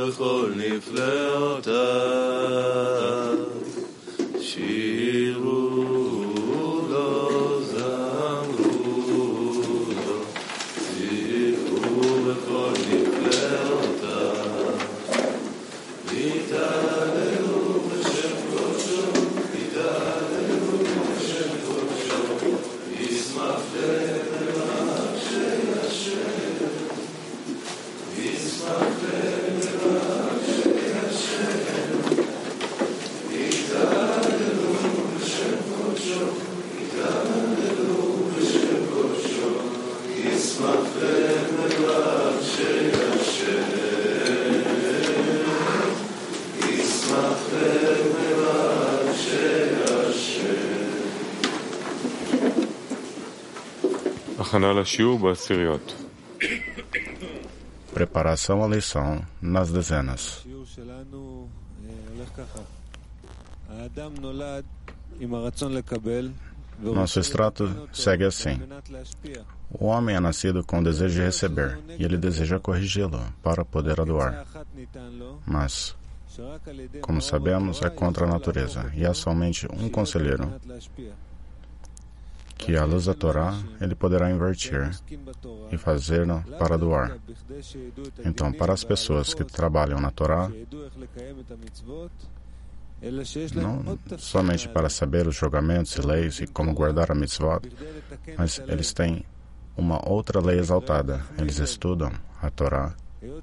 בכל נפלאותיו, שירו לו, זמרו לו, שירו בכל נפלאותיו, יתהללו בשם קודשו, יתהללו בשם קודשו, ישמח לברך של השם, ישמח לברך של השם, יתהללו בשם קודשו, יתהללו בשם קודשו, ישמח לברך של השם, ישמח לברך של השם. הכנה לשיעור בעשיריות. Preparação à lição nas dezenas. Nosso extrato segue assim. O homem é nascido com o desejo de receber e ele deseja corrigi-lo para poder doar. Mas, como sabemos, é contra a natureza e há somente um conselheiro que, à luz da Torá, ele poderá invertir e fazê-lo para doar. Então, para as pessoas que trabalham na Torá, não somente para saber os julgamentos e leis e como guardar a mitzvot, mas eles têm uma outra lei exaltada. Eles estudam a Torá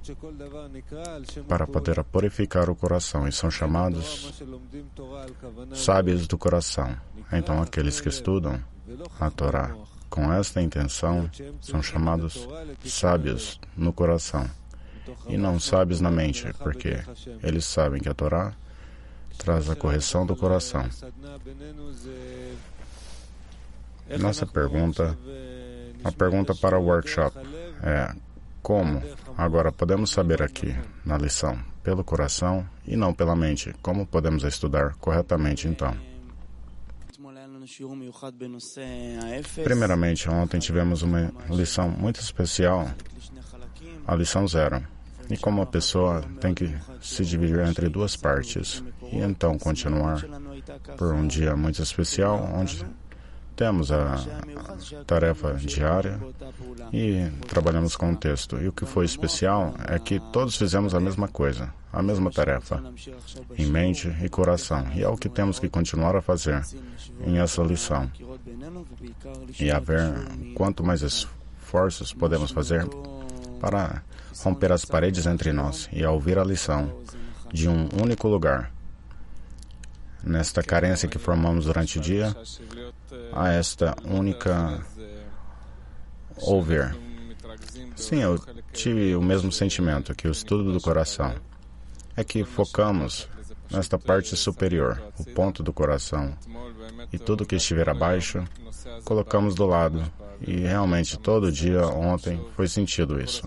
para poder purificar o coração e são chamados sábios do coração. Então, aqueles que estudam a Torá com esta intenção são chamados sábios no coração e não sábios na mente, porque eles sabem que a Torá traz a correção do coração. Nossa pergunta, a pergunta para o workshop é: como agora podemos saber aqui na lição pelo coração e não pela mente? Como podemos estudar corretamente então? Primeiramente, ontem tivemos uma lição muito especial, a lição 0. E como a pessoa tem que se dividir entre duas partes e então continuar por um dia muito especial, onde temos a tarefa diária e trabalhamos com o texto. E o que foi especial é que todos fizemos a mesma coisa, a mesma tarefa, em mente e coração. E é o que temos que continuar a fazer em essa lição. E a ver quanto mais esforços podemos fazer para romper as paredes entre nós e a ouvir a lição de um único lugar. Nesta carência que formamos durante o dia, há esta única ouvir. Sim, eu tive o mesmo sentimento que o estudo do coração. É que focamos nesta parte superior, o ponto do coração, e tudo que estiver abaixo, colocamos do lado. E realmente todo dia ontem foi sentido isso.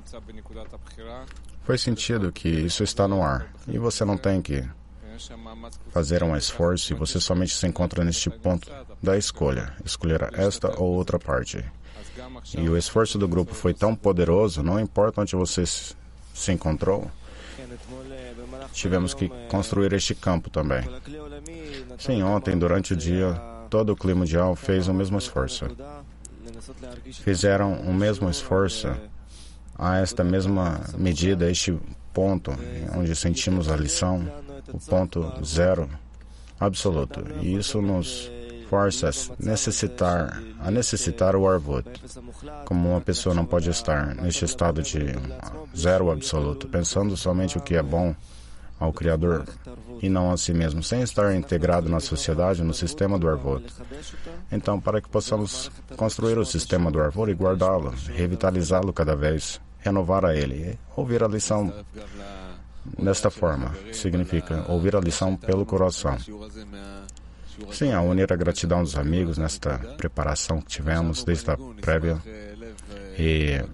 Foi sentido que isso está no ar e você não tem que fazer um esforço e você somente se encontra neste ponto da escolha, escolher esta ou outra parte. E o esforço do grupo foi tão poderoso, não importa onde você se encontrou, tivemos que construir este campo também. Sim, ontem, durante o dia, todo o clima mundial fez o mesmo esforço. Fizeram o mesmo esforço a esta mesma medida, este ponto onde sentimos a lição, o ponto 0 absoluto. E isso nos força a necessitar o Arvut. Como uma pessoa não pode estar neste estado de 0 absoluto, pensando somente o que é bom ao Criador e não a si mesmo, sem estar integrado na sociedade, no sistema do Arvut. Então, para que possamos construir o sistema do Arvut e guardá-lo, revitalizá-lo cada vez, renovar a ele, ouvir a lição desta forma, significa ouvir a lição pelo coração. Sim, a unir a gratidão dos amigos nesta preparação que tivemos desde a prévia e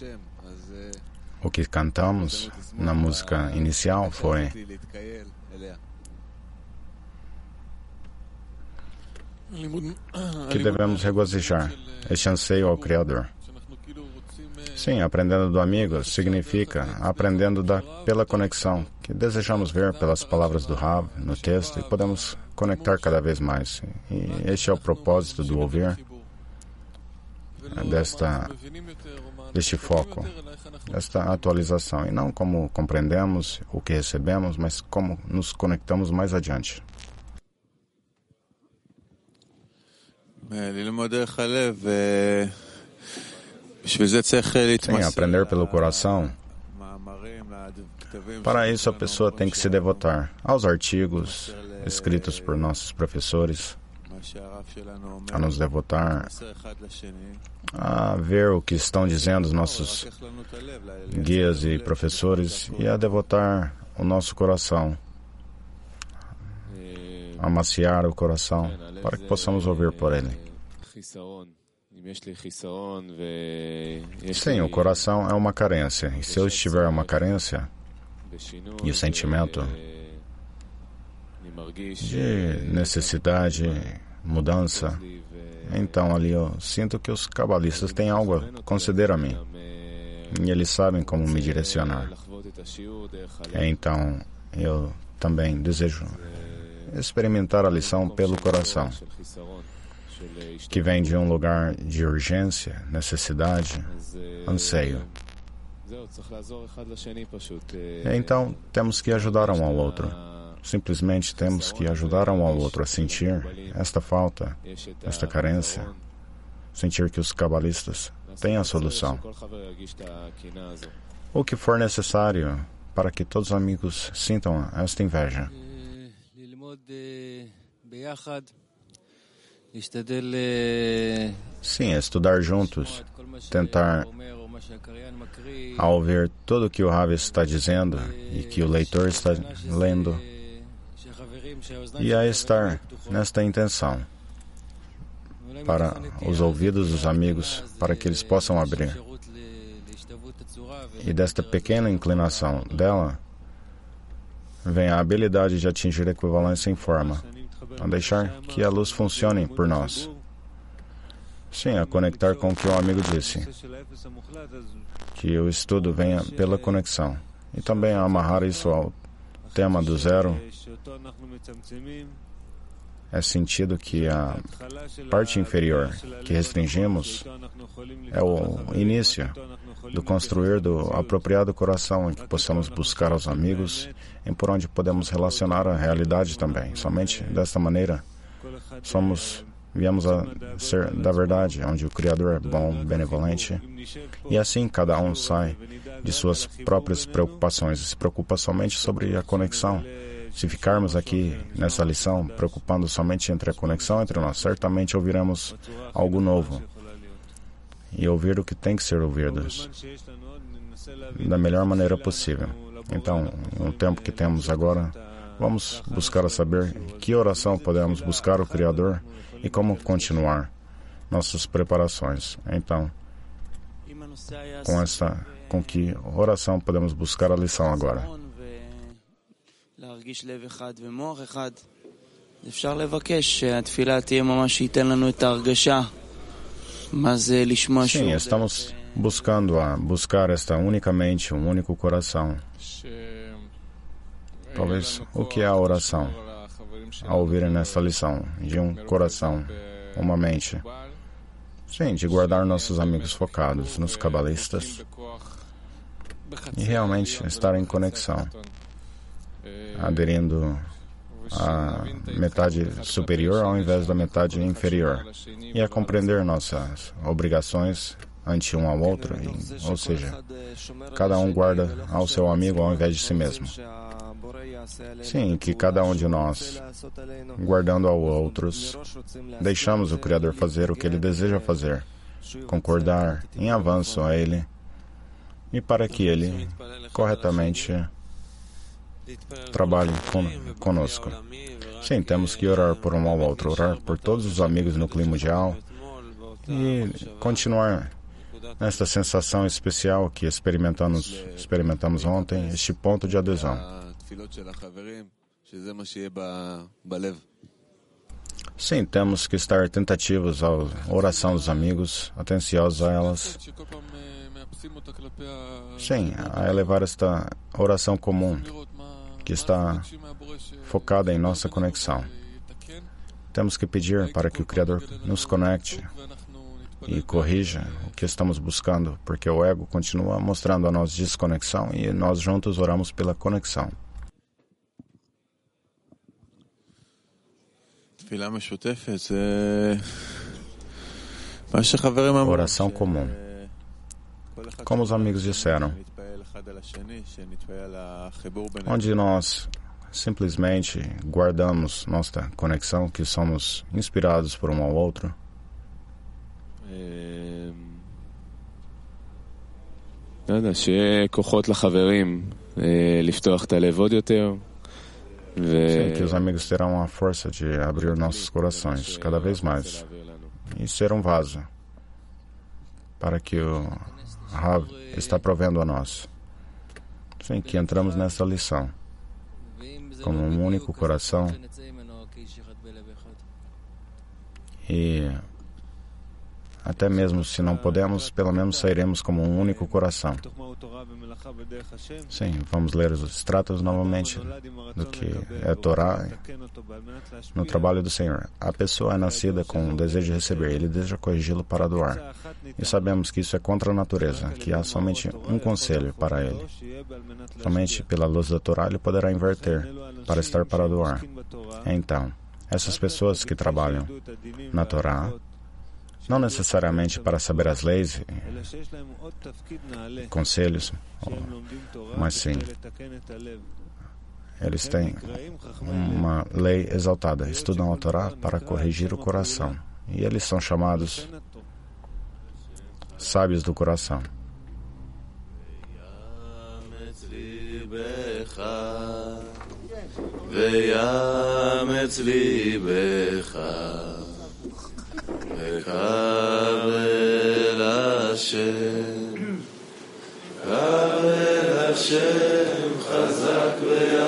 o que cantamos na música inicial foi que devemos regozijar este anseio ao Criador. Sim, aprendendo do amigo significa aprendendo pela conexão que desejamos ver pelas palavras do Rav no texto e podemos conectar cada vez mais. E este é o propósito do ouvir, deste foco, desta atualização. E não como compreendemos o que recebemos, mas como nos conectamos mais adiante. Sim, aprender pelo coração. Para isso, a pessoa tem que se devotar aos artigos escritos por nossos professores, a nos devotar a ver o que estão dizendo os nossos guias e professores e a devotar o nosso coração, amaciar o coração para que possamos ouvir por ele. Sim, o coração é uma carência. E se eu estiver uma carência e o sentimento de necessidade, mudança, então ali eu sinto que os cabalistas têm algo a conceder a mim. E eles sabem como me direcionar. Então eu também desejo experimentar a lição pelo coração, que vem de um lugar de urgência, necessidade, anseio. Então, temos que ajudar um ao outro. Simplesmente temos que ajudar um ao outro a sentir esta falta, esta carência, sentir que os cabalistas têm a solução. O que for necessário para que todos os amigos sintam esta inveja. Sim, estudar juntos, tentar, ao ouvir tudo o que o Rav está dizendo e que o leitor está lendo, e a estar nesta intenção para os ouvidos dos amigos, para que eles possam abrir. E desta pequena inclinação dela, vem a habilidade de atingir a equivalência em forma, a deixar que a luz funcione por nós. Sim, a conectar com o que o amigo disse, que o estudo venha pela conexão. E também a amarrar isso ao tema do zero. É sentido que a parte inferior que restringimos é o início do construir do apropriado coração, em que possamos buscar aos amigos e por onde podemos relacionar a realidade também. Somente desta maneira viemos a ser da verdade, onde o Criador é bom, benevolente, e assim cada um sai de suas próprias preocupações e se preocupa somente sobre a conexão. Se ficarmos aqui nessa lição, preocupando somente entre a conexão entre nós, certamente ouviremos algo novo. E ouvir o que tem que ser ouvido da melhor maneira possível. Então, no tempo que temos agora, vamos buscar a saber que oração podemos buscar o Criador e como continuar nossas preparações. Então, com que oração podemos buscar a lição agora? Sim, estamos buscar esta unicamente, um único coração. Talvez o que é a oração? Ao ouvirem nesta lição, de um coração, uma mente. Sim, de guardar nossos amigos focados nos cabalistas e realmente estar em conexão, aderindo à metade superior ao invés da metade inferior, e a compreender nossas obrigações ante um ao outro, ou seja, cada um guarda ao seu amigo ao invés de si mesmo. Sim, que cada um de nós, guardando ao outros, deixamos o Criador fazer o que Ele deseja fazer, concordar em avanço a Ele, e para que Ele corretamente trabalhe conosco. Sim, temos que orar por um ao outro, orar por todos os amigos no clima mundial e continuar nesta sensação especial que experimentamos ontem, este ponto de adesão. Sim, temos que estar tentativos à oração dos amigos, atenciosos a elas, Sim, a elevar esta oração comum que está focada em nossa conexão. Temos que pedir para que o Criador nos conecte e corrija o que estamos buscando, porque o ego continua mostrando a nós desconexão e nós juntos oramos pela conexão. Oração comum. Como os amigos disseram, onde nós simplesmente guardamos nossa conexão, que somos inspirados por um ao outro. Sim, que os amigos terão a força de abrir nossos corações cada vez mais e ser um vaso para que o Rav está provendo a nós. Sim, que entramos nessa lição como um único coração e até mesmo se não podemos, pelo menos sairemos como um único coração. Sim, vamos ler os extratos novamente do que é a Torá no trabalho do Senhor. A pessoa é nascida com o desejo de receber, ele deseja corrigi-lo para doar. E sabemos que isso é contra a natureza, que há somente um conselho para ele. Somente pela luz da Torá ele poderá inverter para estar para doar. Então, essas pessoas que trabalham na Torá, não necessariamente para saber as leis e conselhos, mas sim, eles têm uma lei exaltada, estudam a Torá para corrigir o coração. E eles são chamados sábios do coração. קבל השם חזק